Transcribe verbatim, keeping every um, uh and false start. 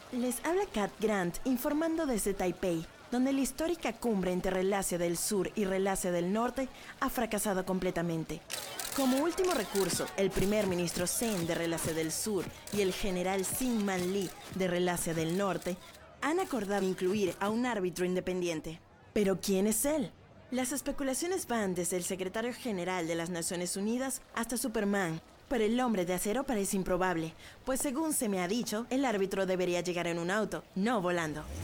Les habla Kat Grant informando desde Taipei, donde la histórica cumbre entre Relacia del Sur y Relacia del Norte ha fracasado completamente. Como último recurso, el primer ministro Zen de Relacia del Sur y el general Sin Man Lee de Relacia del Norte han acordado incluir a un árbitro independiente. ¿Pero quién es él? Las especulaciones van desde el secretario general de las Naciones Unidas hasta Superman, pero el hombre de acero parece improbable, pues según se me ha dicho, el árbitro debería llegar en un auto, no volando.